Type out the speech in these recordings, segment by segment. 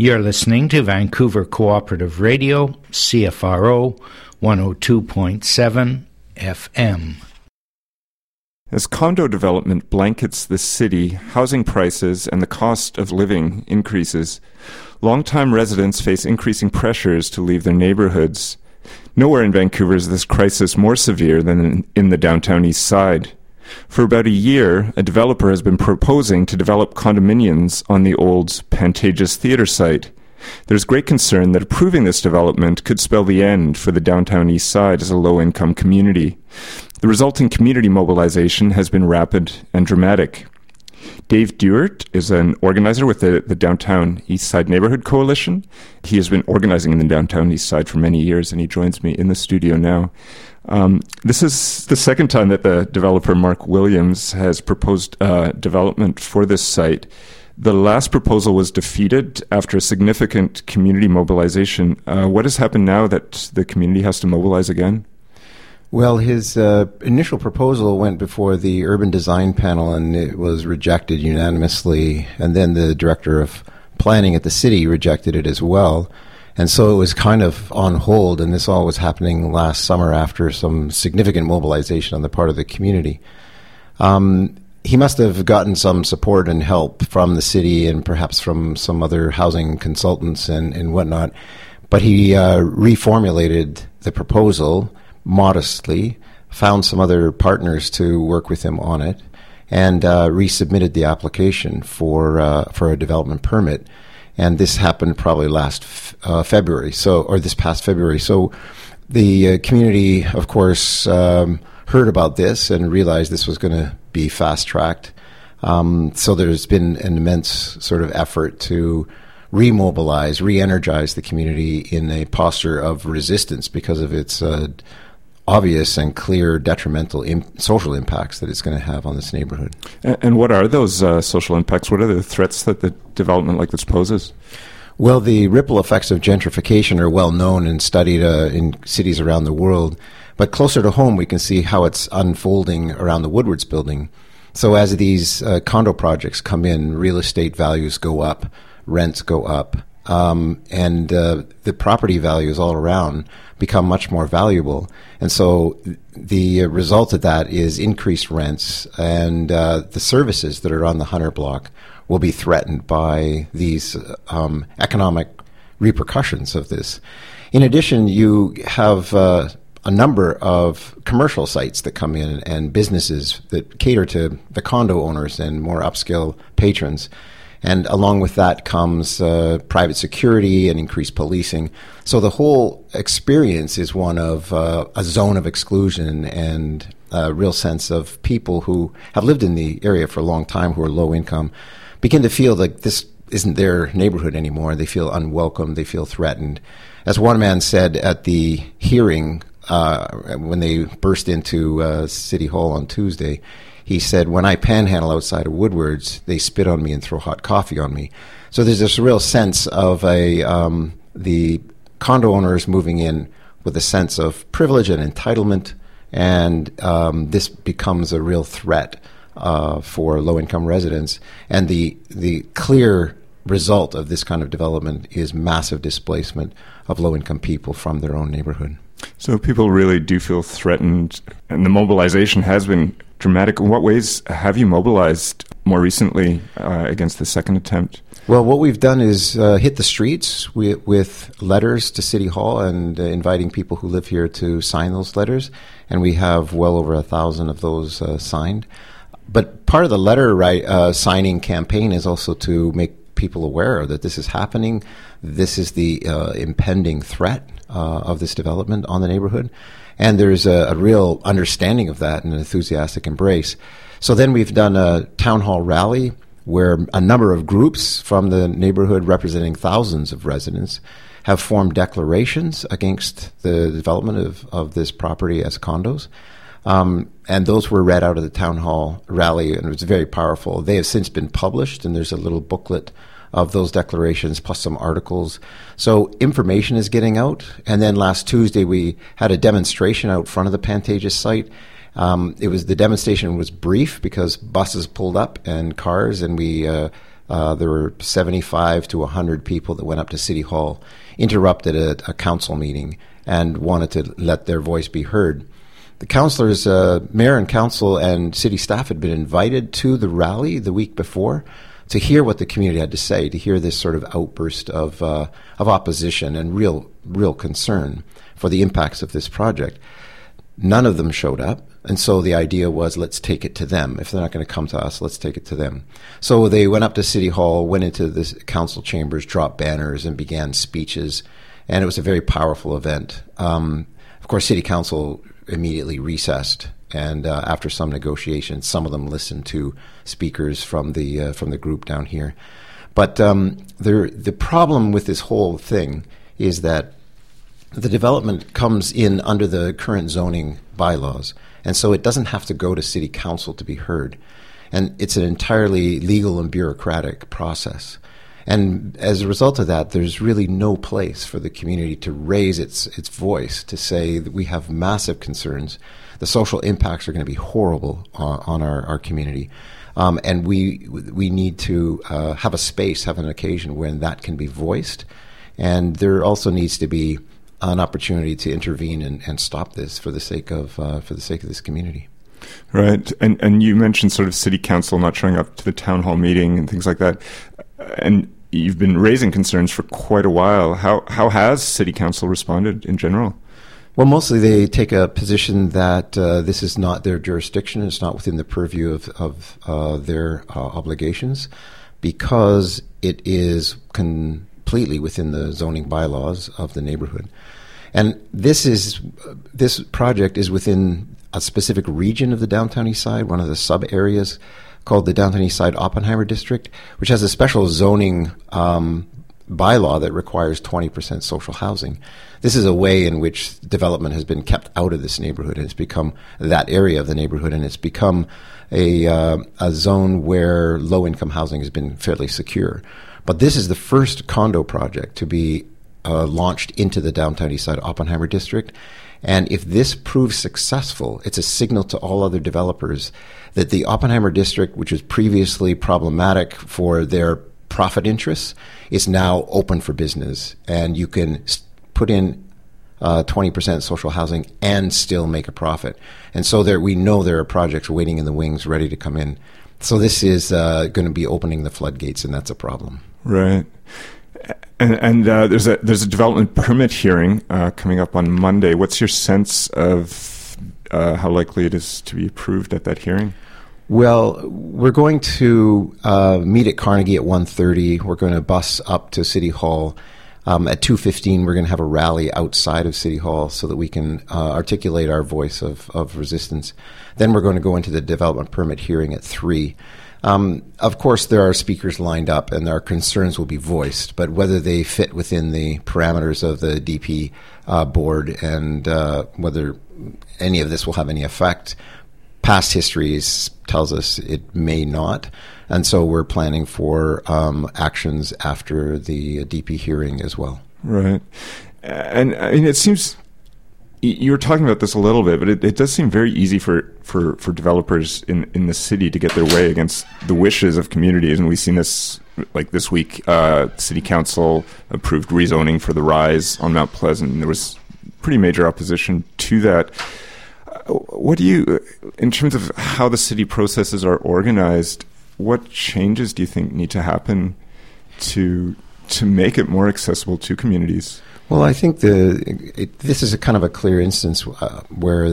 You're listening to Vancouver Cooperative Radio, CFRO 102.7 FM. As condo development blankets the city, housing prices and the cost of living increases. Longtime residents face increasing pressures to leave their neighborhoods. Nowhere in Vancouver is this crisis more severe than in the downtown east side. For about a year, a developer has been proposing to develop condominiums on the old Pantages Theatre site. There's great concern that approving this development could spell the end for the downtown east side as a low-income community. The resulting community mobilization has been rapid and dramatic. Dave Duert is an organizer with the Downtown East Side Neighborhood Coalition. He has been organizing in the Downtown East Side for many years, and he joins me in the studio now. This is the second time that the developer Mark Williams has proposed development for this site. The last proposal was defeated after a significant community mobilization. What has happened now that the community has to mobilize again? Well, his initial proposal went before the urban design panel and it was rejected unanimously. And then the director of planning at the city rejected it as well. And so it was kind of on hold, and this all was happening last summer after some significant mobilization on the part of the community. He must have gotten some support and help from the city and perhaps from some other housing consultants and whatnot. But he reformulated the proposal modestly, found some other partners to work with him on it, and resubmitted the application for a development permit. And this happened probably last February, or this past February. So the community, of course, heard about this and realized this was going to be fast-tracked. So there's been an immense sort of effort to remobilize, re-energize the community in a posture of resistance because of its obvious and clear detrimental social impacts that it's going to have on this neighborhood. And what are those social impacts? What are the threats that the development like this poses? Well, the ripple effects of gentrification are well known and studied in cities around the world. But closer to home, we can see how it's unfolding around the Woodwards building. So as these condo projects come in, real estate values go up, rents go up, and the property values all around become much more valuable. And so the result of that is increased rents, and the services that are on the Hunter block will be threatened by these economic repercussions of this. In addition, you have a number of commercial sites that come in and businesses that cater to the condo owners and more upscale patrons. And along with that comes private security and increased policing. So the whole experience is one of a zone of exclusion and a real sense of people who have lived in the area for a long time, who are low income, begin to feel like this isn't their neighborhood anymore. They feel unwelcome. They feel threatened. As one man said at the hearing when they burst into City Hall on Tuesday, he said, when I panhandle outside of Woodwards, they spit on me and throw hot coffee on me. So there's this real sense of the condo owners moving in with a sense of privilege and entitlement, and this becomes a real threat for low-income residents. And the clear result of this kind of development is massive displacement of low-income people from their own neighborhood. So people really do feel threatened, and the mobilization has been dramatic. In what ways have you mobilized more recently against the second attempt? Well, what we've done is hit the streets with letters to City Hall and inviting people who live here to sign those letters, and we have well over 1,000 of those signed. But part of the letter signing campaign is also to make people aware that this is happening. This is the impending threat of this development on the neighborhood. And there's a real understanding of that and an enthusiastic embrace. So then we've done a town hall rally where a number of groups from the neighborhood representing thousands of residents have formed declarations against the development of this property as condos. And those were read out of the town hall rally, and it was very powerful. They have since been published, and there's a little booklet of those declarations plus some articles. So information is getting out. And then last Tuesday we had a demonstration out front of the Pantages site. The demonstration was brief because buses pulled up and cars, and we There were 75 to 100 people that went up to City Hall, interrupted a council meeting, and wanted to let their voice be heard. The councillors, mayor and council and city staff had been invited to the rally the week before to hear what the community had to say, to hear this sort of outburst of opposition and real concern for the impacts of this project. None of them showed up, and so the idea was, let's take it to them. If they're not going to come to us, let's take it to them. So they went up to City Hall, went into the council chambers, dropped banners, and began speeches, and it was a very powerful event. Of course, City Council immediately recessed, and after some negotiations, some of them listened to speakers from the group down here. But the problem with this whole thing is that the development comes in under the current zoning bylaws, and so it doesn't have to go to City Council to be heard. And it's an entirely legal and bureaucratic process. And as a result of that, there's really no place for the community to raise its voice, to say that we have massive concerns. The social impacts are going to be horrible on our community. And we need to have a space, have an occasion when that can be voiced. And there also needs to be an opportunity to intervene and stop this for the sake of this community. Right. And you mentioned sort of City Council not showing up to the town hall meeting and things like that. And you've been raising concerns for quite a while. How has City Council responded in general? Well, mostly they take a position that this is not their jurisdiction. It's not within the purview of their obligations, because it is completely within the zoning bylaws of the neighborhood. And this project is within a specific region of the Downtown East Side, one of the sub-areas called the Downtown East Side Oppenheimer District, which has a special zoning bylaw that requires 20% social housing. This is a way in which development has been kept out of this neighborhood, and it's become that area of the neighborhood, and it's become a zone where low-income housing has been fairly secure. But this is the first condo project to be launched into the Downtown East Side Oppenheimer District. And if this proves successful, it's a signal to all other developers that the Oppenheimer District, which was previously problematic for their profit interests, is now open for business. And you can put in 20% social housing and still make a profit. And so we know there are projects waiting in the wings ready to come in. So this is going to be opening the floodgates, and that's a problem. Right. And there's a development permit hearing coming up on Monday. What's your sense of how likely it is to be approved at that hearing? Well, we're going to meet at Carnegie at 1:30. We're going to bus up to City Hall. At 2:15, we're going to have a rally outside of City Hall so that we can articulate our voice of resistance. Then we're going to go into the development permit hearing at 3. Of course, there are speakers lined up, and our concerns will be voiced, but whether they fit within the parameters of the DP board and whether any of this will have any effect, past history tells us it may not. And so we're planning for actions after the DP hearing as well. Right. And I mean, it seems you were talking about this a little bit, but it does seem very easy for developers in the city to get their way against the wishes of communities. And we've seen this, like this week, City Council approved rezoning for the Rise on Mount Pleasant. And there was pretty major opposition to that. What do you, in terms of how the city processes are organized, what changes do you think need to happen to make it more accessible to communities? Well, I think this is a kind of a clear instance where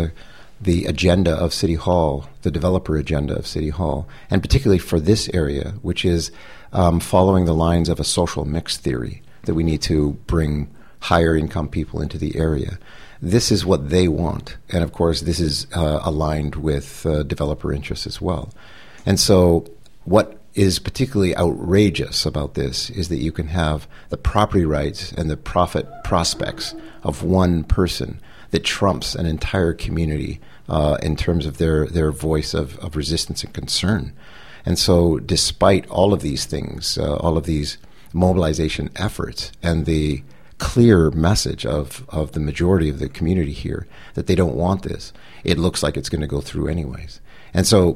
the agenda of City Hall, the developer agenda of City Hall, and particularly for this area, which is following the lines of a social mix theory, that we need to bring higher income people into the area. This is what they want. And of course, this is aligned with developer interests as well. And so what is particularly outrageous about this is that you can have the property rights and the profit prospects of one person that trumps an entire community in terms of their voice of resistance and concern. And so despite all of these things, all of these mobilization efforts and the clear message of the majority of the community here that they don't want this, it looks like it's going to go through anyways. And so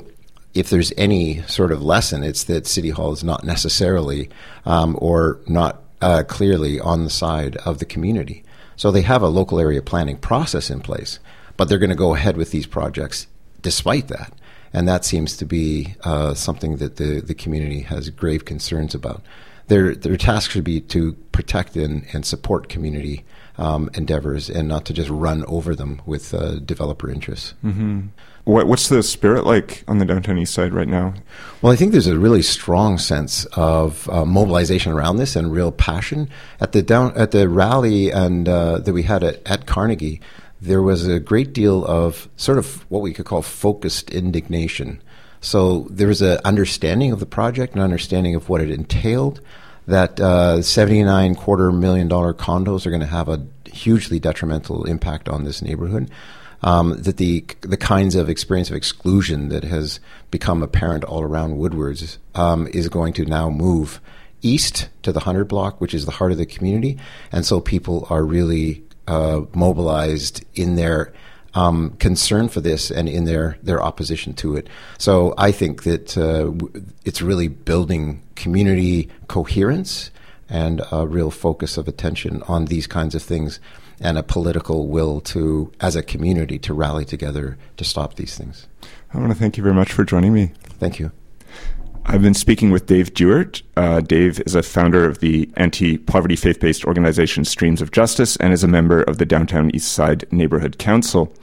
if there's any sort of lesson, it's that City Hall is not necessarily or not clearly on the side of the community. So they have a local area planning process in place, but they're going to go ahead with these projects despite that. And that seems to be something that the community has grave concerns about. Their task should be to protect and support community endeavors and not to just run over them with developer interests. Mm-hmm. What's the spirit like on the downtown east side right now? Well, I think there's a really strong sense of mobilization around this and real passion. At the rally and that we had at Carnegie, there was a great deal of sort of what we could call focused indignation. So there was an understanding of the project, an understanding of what it entailed, that $79.25 million condos are going to have a hugely detrimental impact on this neighborhood. That the kinds of experience of exclusion that has become apparent all around Woodwards is going to now move east to the 100 block, which is the heart of the community. And so people are really mobilized in their concern for this and in their opposition to it. So I think that it's really building community coherence and a real focus of attention on these kinds of things, and a political will to, as a community, to rally together to stop these things. I want to thank you very much for joining me. Thank you. I've been speaking with Dave Dewart. Dave is a founder of the anti-poverty faith-based organization Streams of Justice and is a member of the Downtown East Side Neighborhood Council.